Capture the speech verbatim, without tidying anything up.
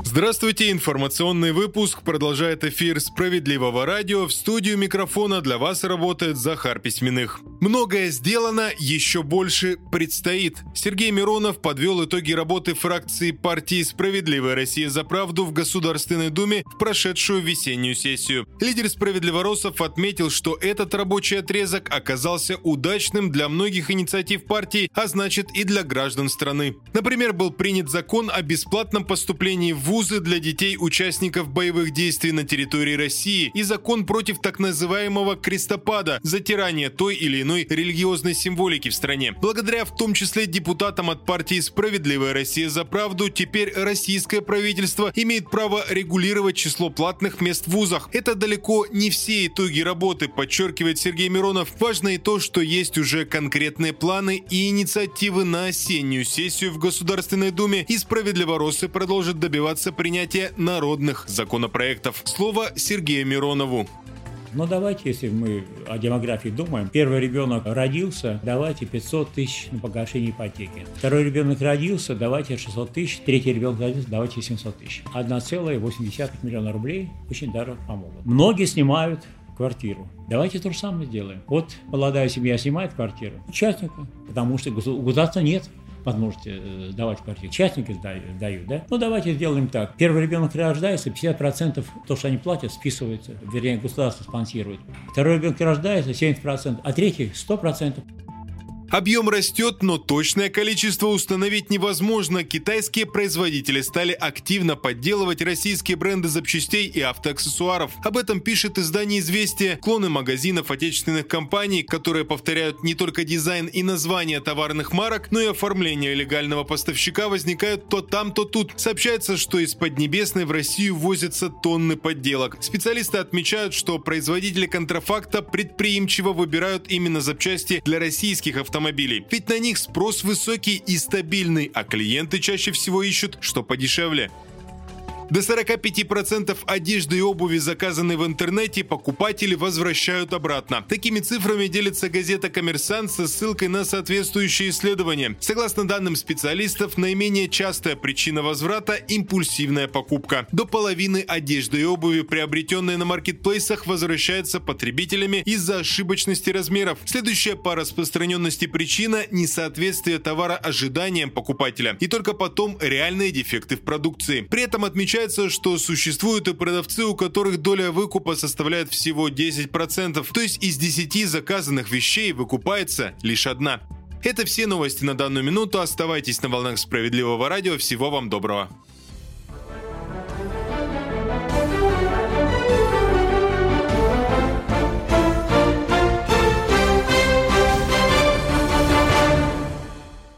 Здравствуйте, информационный выпуск продолжает эфир «Справедливого радио». В студию микрофона для вас работает Захар Письменных. Многое сделано, еще больше предстоит. Сергей Миронов подвел итоги работы фракции партии «Справедливая Россия за правду» в Государственной Думе в прошедшую весеннюю сессию. Лидер справедливороссов отметил, что этот рабочий отрезок оказался удачным для многих инициатив партии, а значит и для граждан страны. Например, был принят закон о бесплатном поступлении в вузы для детей-участников боевых действий на территории России и закон против так называемого крестопада, затирания той или иной религиозной символики в стране. Благодаря в том числе депутатам от партии «Справедливая Россия за правду» теперь российское правительство имеет право регулировать число платных мест в вузах. Это далеко не все итоги работы, подчеркивает Сергей Миронов. Важно и то, что есть уже конкретные планы и инициативы на осеннюю сессию в Государственной Думе, и справедливороссы продолжат добиваться принятия народных законопроектов. Слово Сергею Миронову. Но давайте, если мы о демографии думаем, первый ребенок родился, давайте пятьсот тысяч на погашение ипотеки. Второй ребенок родился, давайте шестьсот тысяч. Третий ребенок родился, давайте семьсот тысяч. одна целая восемь десятых миллиона рублей очень даже помогут. Многие снимают квартиру. Давайте то же самое сделаем. Вот молодая семья снимает квартиру участника, потому что у государства нет возможности давать квартиру. Частники дают, да? Ну, давайте сделаем так. Первый ребенок рождается, пятьдесят процентов то, что они платят, списывается. Вернее, государство спонсирует. Второй ребенок рождается, семьдесят процентов, а третий сто процентов. Объем растет, но точное количество установить невозможно. Китайские производители стали активно подделывать российские бренды запчастей и автоаксессуаров. Об этом пишет издание «Известия». Клоны магазинов отечественных компаний, которые повторяют не только дизайн и название товарных марок, но и оформление легального поставщика, возникают то там, то тут. Сообщается, что из Поднебесной в Россию возятся тонны подделок. Специалисты отмечают, что производители контрафакта предприимчиво выбирают именно запчасти для российских автомобилей. Автомобилей. Ведь на них спрос высокий и стабильный, а клиенты чаще всего ищут, что подешевле. До сорок пять процентов одежды и обуви, заказанной в интернете, покупатели возвращают обратно. Такими цифрами делится газета «Коммерсант» со ссылкой на соответствующие исследования. Согласно данным специалистов, наименее частая причина возврата – импульсивная покупка. До половины одежды и обуви, приобретенные на маркетплейсах, возвращается потребителями из-за ошибочности размеров. Следующая по распространенности причина – несоответствие товара ожиданиям покупателя. И только потом реальные дефекты в продукции. При этом отмечается, что существуют и продавцы, у которых доля выкупа составляет всего десять процентов, то есть из десяти заказанных вещей выкупается лишь одна. Это все новости на данную минуту. Оставайтесь на волнах Справедливого радио. Всего вам доброго.